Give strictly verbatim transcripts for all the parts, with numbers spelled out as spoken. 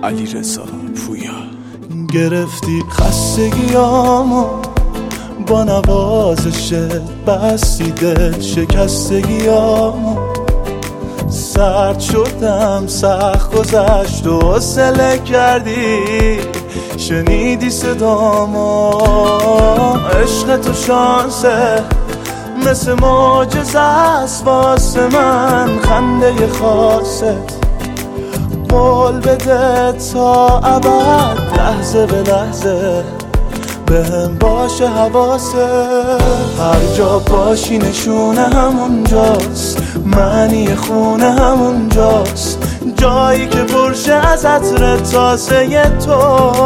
علیرضا پویا. گرفتی خستگیامو با نوازشت، بستی دل شکستگیامو. سرد شدم سخت گذشت و حوصله کردی، شنیدی صدامو. عشق تو شانسه مثل معجزه است واسه من، خنده خاصت قول بده تا ابد، لحظه به لحظه بهم باشه حواسه. هر جا باشی نشونه همونجاست، معنی خونه همونجاست، جایی که پرشه از عطر تازه تو.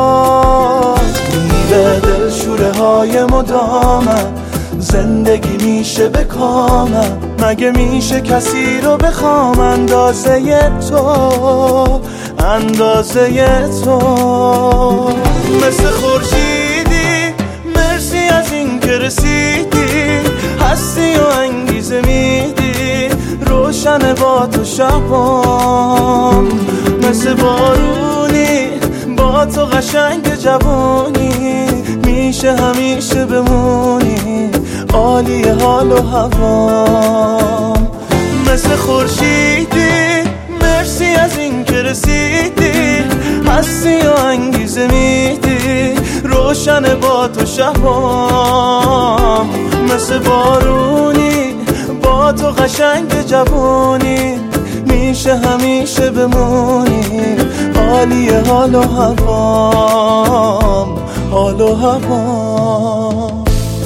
میره دل شوره های مدامم، زندگی میشه به کامم، مگه میشه کسی رو بخوام اندازه تو، اندازه تو. مثل خورشیدی مرسی از این که رسیدی، هستی و انگیزه میدی، روشن با تو شبام. مثل بارونی با تو قشنگ جوانی، میشه همیشه بمونی عالی حال و هوام. مثل خورشیدی مرسی از این که رسیدی، هستی و انگیزه میدی، روشن با تو شبام. مثل بارونی با تو قشنگ جوانی، میشه همیشه بمونی عالی حال و هوام، حال و هوام.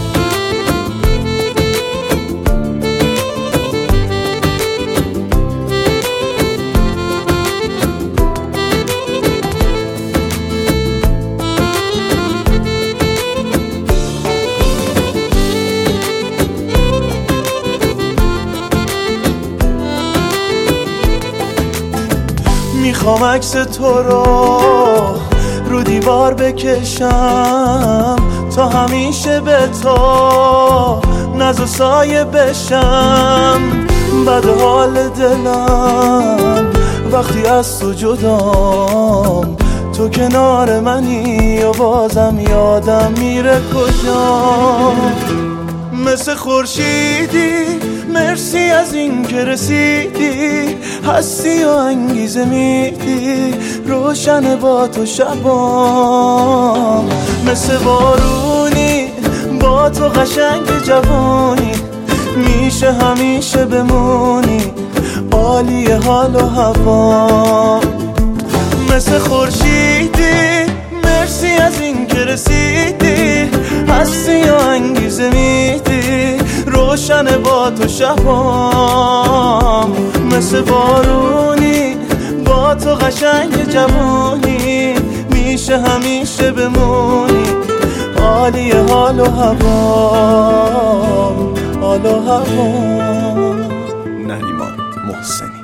میخوام عکس تو رو رو دیوار بکشم، تا همیشه به تو ناز و سایه بشم. بد حال دلم وقتی از تو جدام، تو کنار منی و بازم یادم میره کجام. مثل خورشیدی مرسی از این که رسیدی، هستی و انگیزه میدی، روشن با تو شبام. مثل بارونی با تو قشنگ جوانی، میشه همیشه بمونی عالی حال و هوام. مثل خورشیدی مرسی از این که رسیدی، هستی و انگیزه میدی، روشن با تو شبام. مثل بارونی با تو قشنگ جوانی، میشه همیشه بمونی عالی حال و هوام، حال و هوام. نریمان محسن.